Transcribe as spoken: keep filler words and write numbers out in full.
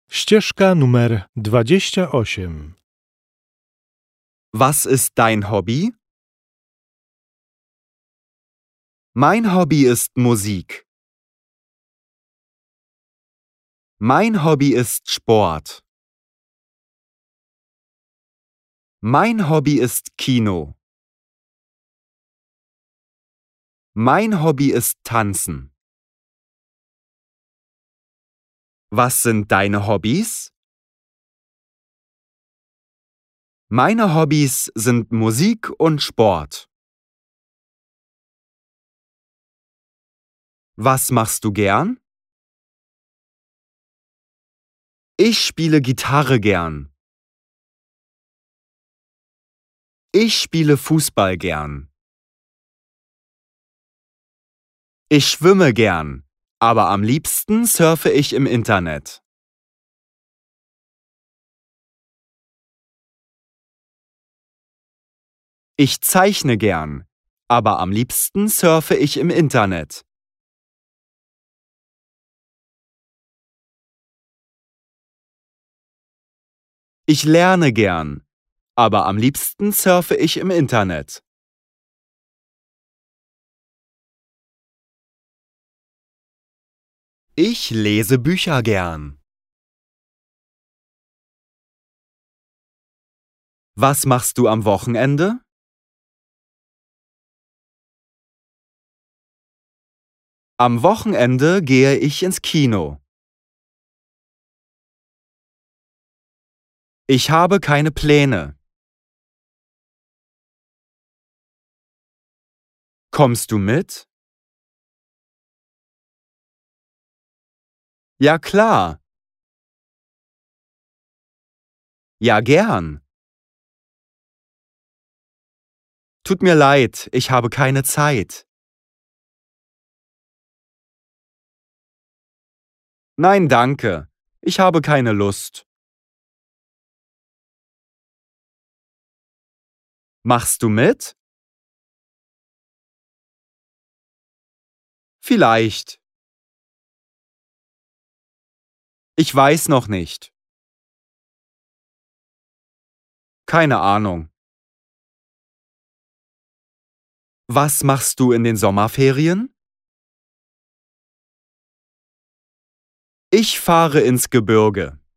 Ścieżka numer dwadzieścia osiem. Was ist dein Hobby? Mein Hobby ist Musik. Mein Hobby ist Sport. Mein Hobby ist Kino. Mein Hobby ist Tanzen. Was sind deine Hobbys? Meine Hobbys sind Musik und Sport. Was machst du gern? Ich spiele Gitarre gern. Ich spiele Fußball gern. Ich schwimme gern, aber am liebsten surfe ich im Internet. Ich zeichne gern, aber am liebsten surfe ich im Internet. Ich lerne gern, aber am liebsten surfe ich im Internet. Ich lese Bücher gern. Was machst du am Wochenende? Am Wochenende gehe ich ins Kino. Ich habe keine Pläne. Kommst du mit? Ja klar. Ja gern. Tut mir leid, ich habe keine Zeit. Nein, danke. Ich habe keine Lust. Machst du mit? Vielleicht. Ich weiß noch nicht. Keine Ahnung. Was machst du in den Sommerferien? Ich fahre ins Gebirge.